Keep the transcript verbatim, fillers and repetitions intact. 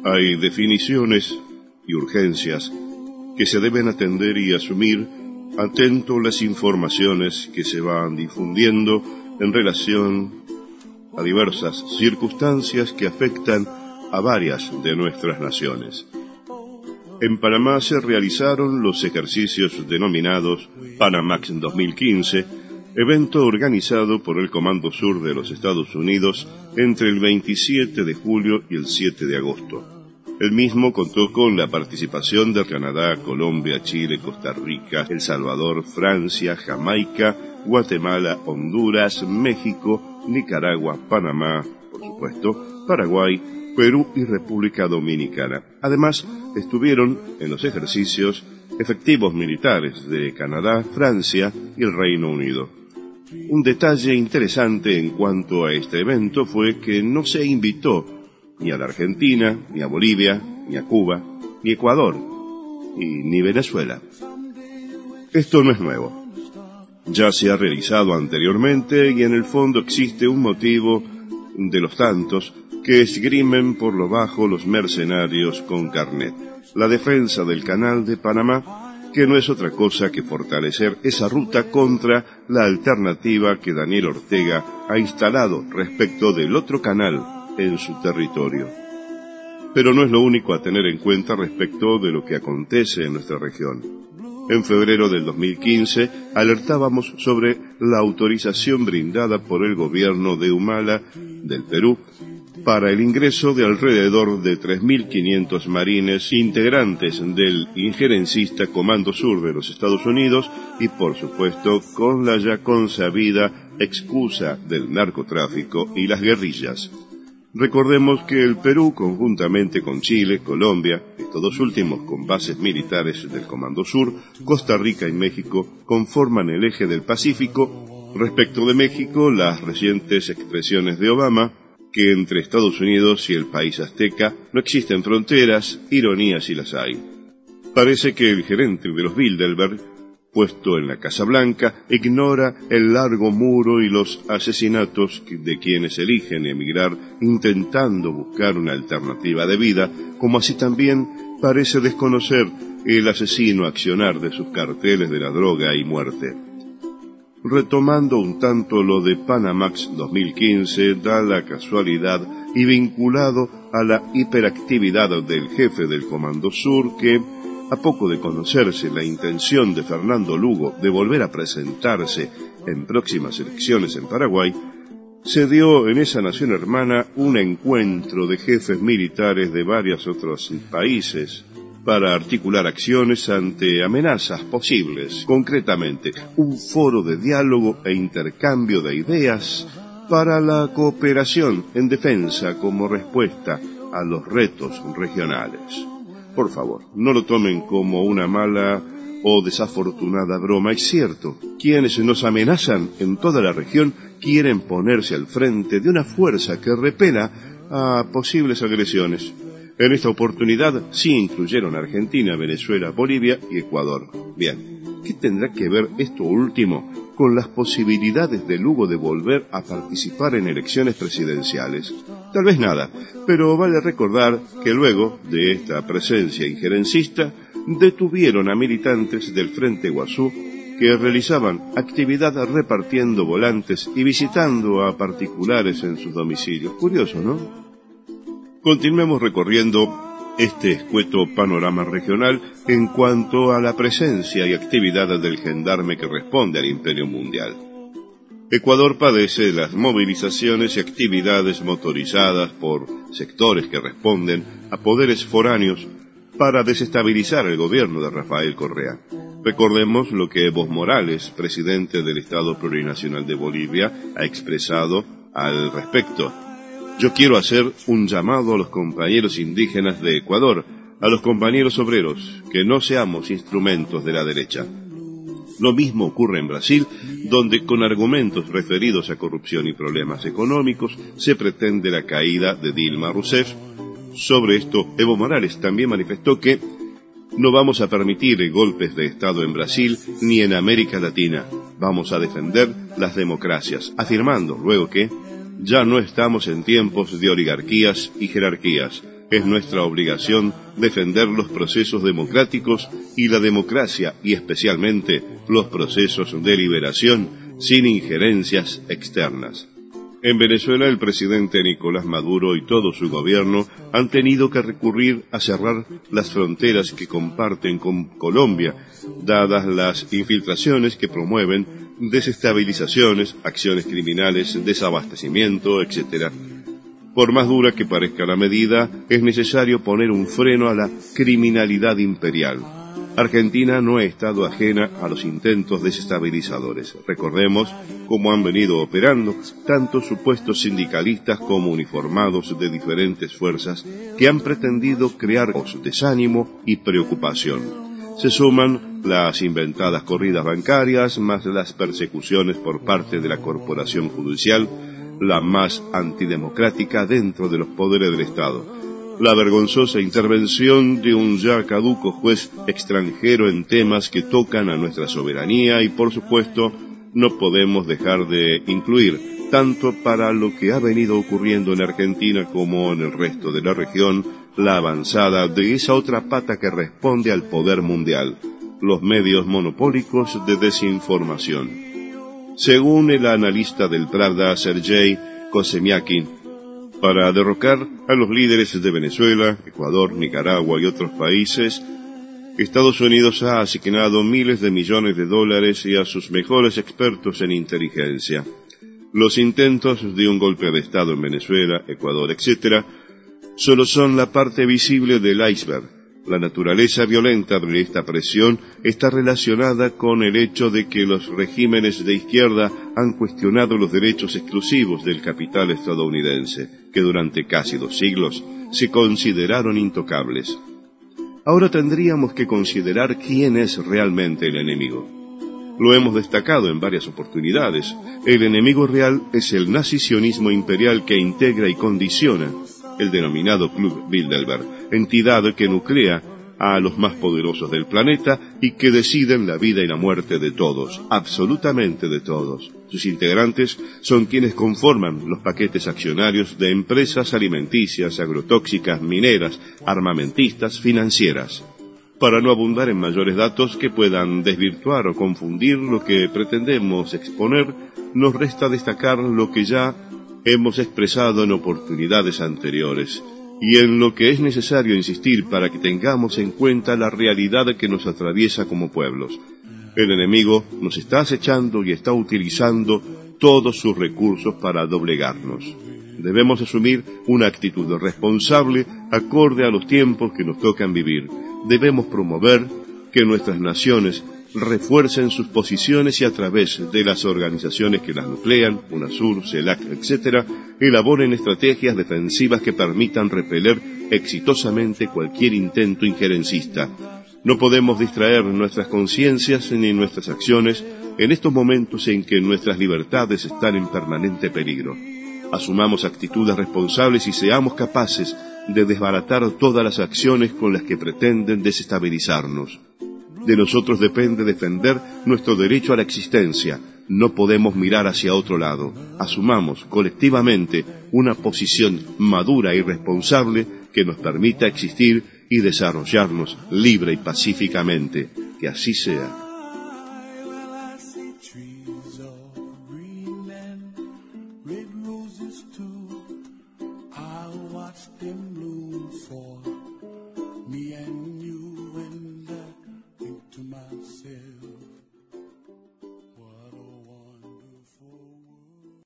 Hay definiciones y urgencias que se deben atender y asumir atento a las informaciones que se van difundiendo en relación a diversas circunstancias que afectan a varias de nuestras naciones. En Panamá se realizaron los ejercicios denominados Panamax dos mil quince, evento organizado por el Comando Sur de los Estados Unidos entre el veintisiete de julio y el siete de agosto. El mismo contó con la participación de Canadá, Colombia, Chile, Costa Rica, El Salvador, Francia, Jamaica, Guatemala, Honduras, México, Nicaragua, Panamá, por supuesto, Paraguay, Perú y República Dominicana. Además, estuvieron en los ejercicios efectivos militares de Canadá, Francia y el Reino Unido. Un detalle interesante en cuanto a este evento fue que no se invitó ni a la Argentina, ni a Bolivia, ni a Cuba, ni Ecuador, y ni Venezuela. Esto no es nuevo. Ya se ha realizado anteriormente y en el fondo existe un motivo de los tantos que esgrimen por lo bajo los mercenarios con carnet: la defensa del Canal de Panamá, que no es otra cosa que fortalecer esa ruta contra la alternativa que Daniel Ortega ha instalado respecto del otro canal en su territorio. Pero no es lo único a tener en cuenta respecto de lo que acontece en nuestra región. En febrero del dos mil quince alertábamos sobre la autorización brindada por el gobierno de Humala, del Perú, para el ingreso de alrededor de tres mil quinientos marines integrantes del injerencista Comando Sur de los Estados Unidos y, por supuesto, con la ya consabida excusa del narcotráfico y las guerrillas. Recordemos que el Perú, conjuntamente con Chile, Colombia, estos dos últimos con bases militares del Comando Sur, Costa Rica y México, conforman el eje del Pacífico. Respecto de México, las recientes expresiones de Obama, que entre Estados Unidos y el país azteca no existen fronteras, ironías y las hay. Parece que el gerente de los Bilderberg, puesto en la Casa Blanca, ignora el largo muro y los asesinatos de quienes eligen emigrar intentando buscar una alternativa de vida, como así también parece desconocer el asesino accionar de sus carteles de la droga y muerte. Retomando un tanto lo de Panamax dos mil quince, da la casualidad y vinculado a la hiperactividad del jefe del Comando Sur que, a poco de conocerse la intención de Fernando Lugo de volver a presentarse en próximas elecciones en Paraguay, se dio en esa nación hermana un encuentro de jefes militares de varios otros países para articular acciones ante amenazas posibles. Concretamente, un foro de diálogo e intercambio de ideas para la cooperación en defensa como respuesta a los retos regionales. Por favor, no lo tomen como una mala o desafortunada broma. Es cierto, quienes nos amenazan en toda la región quieren ponerse al frente de una fuerza que repela a posibles agresiones. En esta oportunidad sí incluyeron Argentina, Venezuela, Bolivia y Ecuador. Bien, ¿qué tendrá que ver esto último con las posibilidades de Lugo de volver a participar en elecciones presidenciales? Tal vez nada, pero vale recordar que luego de esta presencia injerencista detuvieron a militantes del Frente Guazú que realizaban actividad repartiendo volantes y visitando a particulares en sus domicilios. Curioso, ¿no? Continuemos recorriendo este escueto panorama regional en cuanto a la presencia y actividad del gendarme que responde al imperio mundial. Ecuador padece las movilizaciones y actividades motorizadas por sectores que responden a poderes foráneos para desestabilizar el gobierno de Rafael Correa. Recordemos lo que Evo Morales, presidente del Estado Plurinacional de Bolivia, ha expresado al respecto. Yo quiero hacer un llamado a los compañeros indígenas de Ecuador, a los compañeros obreros, que no seamos instrumentos de la derecha. Lo mismo ocurre en Brasil, donde con argumentos referidos a corrupción y problemas económicos se pretende la caída de Dilma Rousseff. Sobre esto, Evo Morales también manifestó que no vamos a permitir golpes de Estado en Brasil ni en América Latina. Vamos a defender las democracias, afirmando luego que ya no estamos en tiempos de oligarquías y jerarquías. Es nuestra obligación defender los procesos democráticos y la democracia, y especialmente los procesos de liberación, sin injerencias externas. En Venezuela, el presidente Nicolás Maduro y todo su gobierno han tenido que recurrir a cerrar las fronteras que comparten con Colombia, dadas las infiltraciones que promueven desestabilizaciones, acciones criminales, desabastecimiento, etcétera. Por más dura que parezca la medida, es necesario poner un freno a la criminalidad imperial. Argentina no ha estado ajena a los intentos desestabilizadores. Recordemos cómo han venido operando tanto supuestos sindicalistas como uniformados de diferentes fuerzas que han pretendido crear desánimo y preocupación. Se suman las inventadas corridas bancarias, más las persecuciones por parte de la corporación judicial, la más antidemocrática dentro de los poderes del Estado. La vergonzosa intervención de un ya caduco juez extranjero en temas que tocan a nuestra soberanía y, por supuesto, no podemos dejar de incluir, tanto para lo que ha venido ocurriendo en Argentina como en el resto de la región, la avanzada de esa otra pata que responde al poder mundial, los medios monopólicos de desinformación. Según el analista del Pravda, Sergei Kosemiakin, para derrocar a los líderes de Venezuela, Ecuador, Nicaragua y otros países, Estados Unidos ha asignado miles de millones de dólares y a sus mejores expertos en inteligencia. Los intentos de un golpe de Estado en Venezuela, Ecuador, etcétera, solo son la parte visible del iceberg. La naturaleza violenta de esta presión está relacionada con el hecho de que los regímenes de izquierda han cuestionado los derechos exclusivos del capital estadounidense, que durante casi dos siglos se consideraron intocables. Ahora tendríamos que considerar quién es realmente el enemigo. Lo hemos destacado en varias oportunidades. El enemigo real es el nazi-sionismo imperial que integra y condiciona el denominado Club Bilderberg, entidad que nuclea a los más poderosos del planeta y que deciden la vida y la muerte de todos, absolutamente de todos. Sus integrantes son quienes conforman los paquetes accionarios de empresas alimenticias, agrotóxicas, mineras, armamentistas, financieras. Para no abundar en mayores datos que puedan desvirtuar o confundir lo que pretendemos exponer, nos resta destacar lo que ya hemos expresado en oportunidades anteriores, y en lo que es necesario insistir para que tengamos en cuenta la realidad que nos atraviesa como pueblos. El enemigo nos está acechando y está utilizando todos sus recursos para doblegarnos. Debemos asumir una actitud responsable acorde a los tiempos que nos tocan vivir. Debemos promover que nuestras naciones refuercen sus posiciones y a través de las organizaciones que las nuclean, UNASUR, CELAC, etcétera, elaboren estrategias defensivas que permitan repeler exitosamente cualquier intento injerencista. No podemos distraer nuestras conciencias ni nuestras acciones en estos momentos en que nuestras libertades están en permanente peligro. Asumamos actitudes responsables y seamos capaces de desbaratar todas las acciones con las que pretenden desestabilizarnos. De nosotros depende defender nuestro derecho a la existencia. No podemos mirar hacia otro lado. Asumamos colectivamente una posición madura y responsable que nos permita existir y desarrollarnos libre y pacíficamente. Que así sea. Me and